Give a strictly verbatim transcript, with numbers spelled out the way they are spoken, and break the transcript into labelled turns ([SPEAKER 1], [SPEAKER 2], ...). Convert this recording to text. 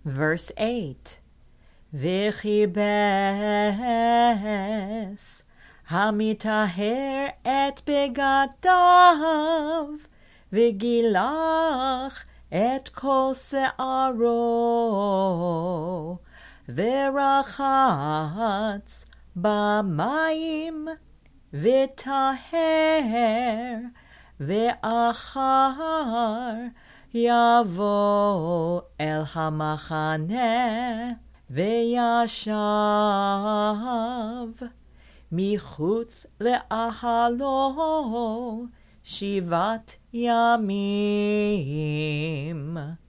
[SPEAKER 1] Verse eight. וכיבס המטהר את בגדיו, וגילח את כל שערו, ורחץ במים, וטהר, ואחר יבוא אל המחנה, וישב מחוץ לאהלו שבעת ימים.